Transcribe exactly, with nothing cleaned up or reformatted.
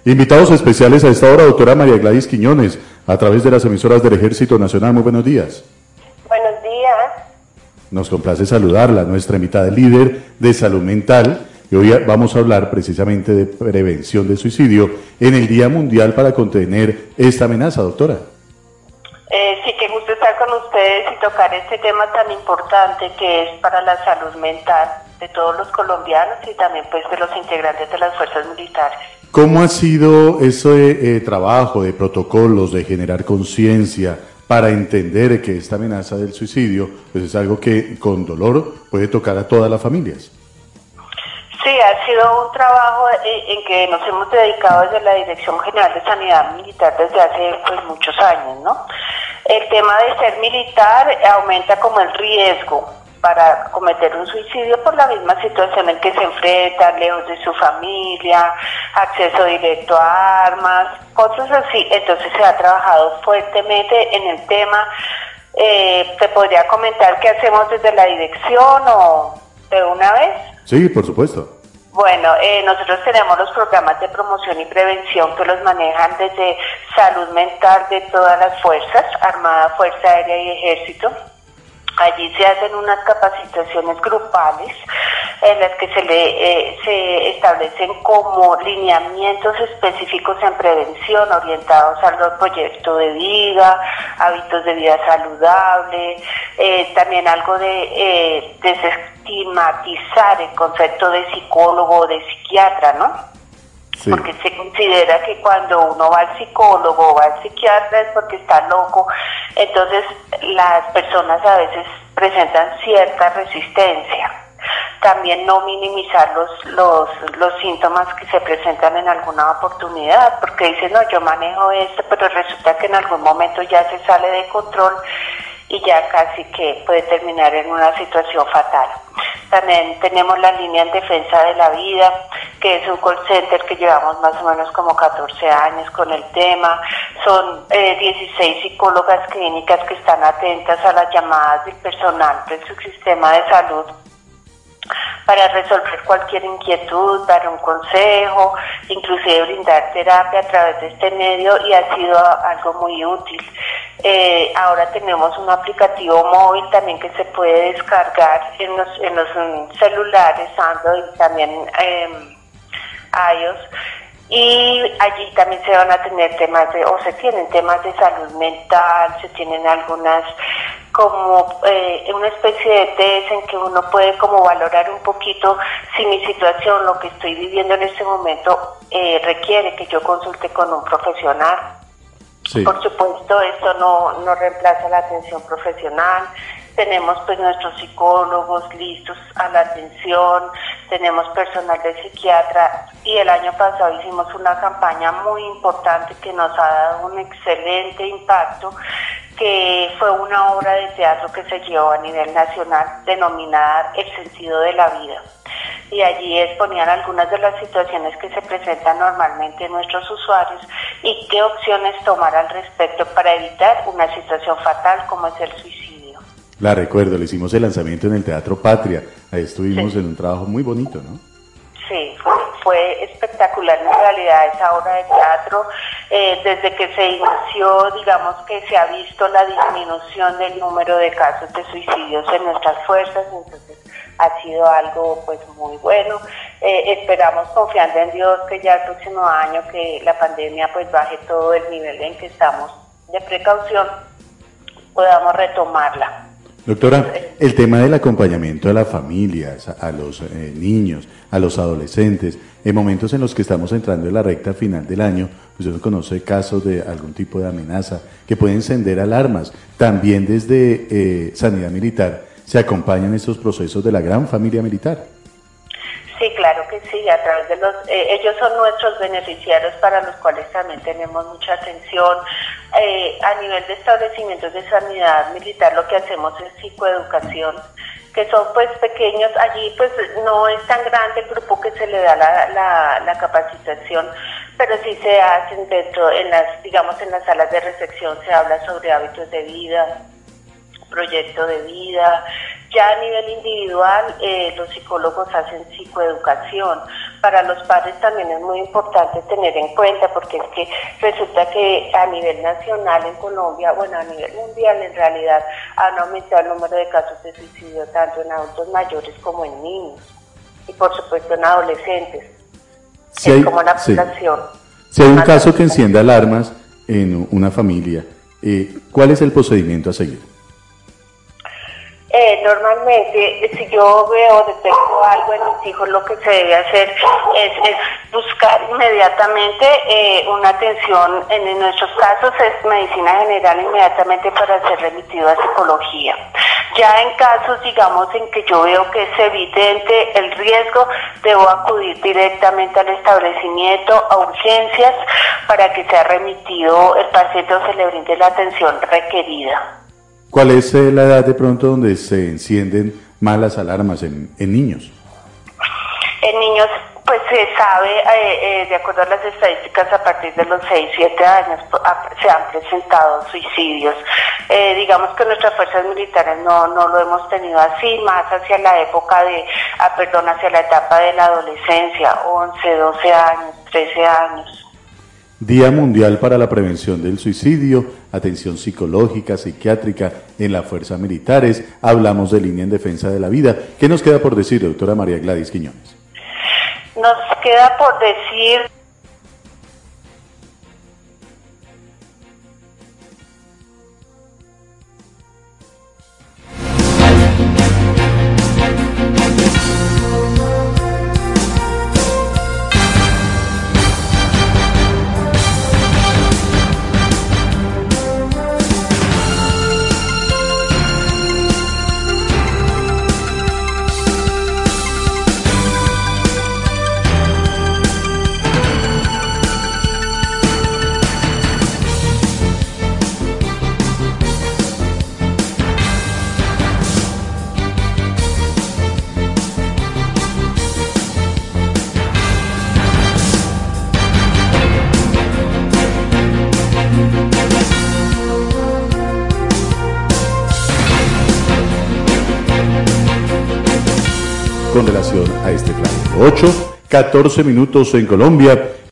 Invitados especiales a esta hora, doctora María Gladys Quiñones, a través de las emisoras del Ejército Nacional. Muy buenos días. Buenos días. Nos complace saludarla, nuestra invitada líder de salud mental, y hoy vamos a hablar precisamente de prevención de suicidio en el Día Mundial para contener esta amenaza, doctora. Eh, sí, qué gusto estar con ustedes y tocar este tema tan importante que es para la salud mental de todos los colombianos y también pues de los integrantes de las fuerzas militares. ¿Cómo ha sido ese eh, trabajo de protocolos, de generar conciencia para entender que esta amenaza del suicidio pues es algo que con dolor puede tocar a todas las familias? Sí, ha sido un trabajo en, en que nos hemos dedicado desde la Dirección General de Sanidad Militar desde hace pues muchos años, ¿no? El tema de ser militar aumenta como el riesgo para cometer un suicidio por la misma situación en que se enfrentan, lejos de su familia, acceso directo a armas, cosas así. Entonces se ha trabajado fuertemente en el tema. Eh, ¿Te podría comentar qué hacemos desde la dirección o de una vez? Sí, por supuesto. Bueno, eh, nosotros tenemos los programas de promoción y prevención que los manejan desde salud mental de todas las fuerzas, Armada, Fuerza Aérea y Ejército. Allí se hacen unas capacitaciones grupales en las que se le eh, se establecen como lineamientos específicos en prevención orientados al proyecto de vida, hábitos de vida saludable, eh, también algo de eh, desestigmatizar el concepto de psicólogo o de psiquiatra, ¿no? Sí. Porque se considera que cuando uno va al psicólogo o va al psiquiatra es porque está loco, entonces las personas a veces presentan cierta resistencia. También no minimizar los, los, los síntomas que se presentan en alguna oportunidad, porque dicen, no, yo manejo esto, pero resulta que en algún momento ya se sale de control y ya casi que puede terminar en una situación fatal. También tenemos la línea en defensa de la vida, que es un call center que llevamos más o menos como catorce años con el tema. Son eh, dieciséis psicólogas clínicas que están atentas a las llamadas del personal del subsistema de salud para resolver cualquier inquietud, dar un consejo, inclusive brindar terapia a través de este medio, y ha sido algo muy útil. Eh, ahora tenemos un aplicativo móvil también que se puede descargar en los, en los um, celulares Android y también eh, iOS, y allí también se van a tener temas de, o se tienen temas de salud mental, se tienen algunas como eh, una especie de test en que uno puede como valorar un poquito si mi situación, lo que estoy viviendo en este momento eh, requiere que yo consulte con un profesional. Sí. Por supuesto, esto no, no reemplaza la atención profesional. Tenemos pues nuestros psicólogos listos a la atención, tenemos personal de psiquiatra, y el año pasado hicimos una campaña muy importante que nos ha dado un excelente impacto, que fue una obra de teatro que se llevó a nivel nacional denominada El Sentido de la Vida. Y allí exponían algunas de las situaciones que se presentan normalmente en nuestros usuarios y qué opciones tomar al respecto para evitar una situación fatal como es el suicidio. La recuerdo, le hicimos el lanzamiento en el Teatro Patria, ahí estuvimos sí. en un trabajo muy bonito, ¿no? Sí, fue espectacular en realidad esa obra de teatro. Eh, desde que se inició, digamos que se ha visto la disminución del número de casos de suicidios en nuestras fuerzas, entonces ha sido algo pues muy bueno. Eh, esperamos, confiando en Dios, que ya el próximo año que la pandemia pues baje todo el nivel en que estamos de precaución, podamos retomarla. Doctora, el tema del acompañamiento de las familias, a los eh, niños, a los adolescentes, en momentos en los que estamos entrando en la recta final del año, pues uno conoce casos de algún tipo de amenaza que puede encender alarmas. También desde eh, Sanidad Militar se acompañan estos procesos de la gran familia militar. Sí, claro que sí, a través de los, eh, ellos son nuestros beneficiarios para los cuales también tenemos mucha atención. Eh, a nivel de establecimientos de sanidad militar lo que hacemos es psicoeducación, que son pues pequeños, allí pues no es tan grande el grupo que se le da la, la, la capacitación, pero sí se hacen dentro, en las, digamos en las salas de recepción se habla sobre hábitos de vida, proyecto de vida. Ya a nivel individual, eh, los psicólogos hacen psicoeducación. Para los padres también es muy importante tener en cuenta, porque es que resulta que a nivel nacional en Colombia, bueno, a nivel mundial en realidad, han aumentado el número de casos de suicidio tanto en adultos mayores como en niños, y por supuesto en adolescentes. Si es hay, como la sí. población. Si hay un caso que encienda alarmas en una familia, eh, ¿cuál es el procedimiento a seguir? Eh, normalmente, si yo veo, detecto algo en mis hijos, lo que se debe hacer es, es buscar inmediatamente eh, una atención. En, en nuestros casos es medicina general inmediatamente para ser remitido a psicología. Ya en casos, digamos, en que yo veo que es evidente el riesgo, debo acudir directamente al establecimiento, a urgencias, para que sea remitido el paciente o se le brinde la atención requerida. ¿Cuál es eh, la edad de pronto donde se encienden malas alarmas en, en niños? En niños, pues se sabe, eh, eh, de acuerdo a las estadísticas, a partir de los seis, siete años a, se han presentado suicidios. Eh, digamos que nuestras fuerzas militares no, no lo hemos tenido así, más hacia la época de, ah, perdón, hacia la etapa de la adolescencia, once, doce años, trece años. Día Mundial para la Prevención del Suicidio, atención psicológica, psiquiátrica en las fuerzas militares. Hablamos de línea en defensa de la vida. ¿Qué nos queda por decir, doctora María Gladys Quiñones? Nos queda por decir... Con relación a este plan. ocho, catorce minutos en Colombia.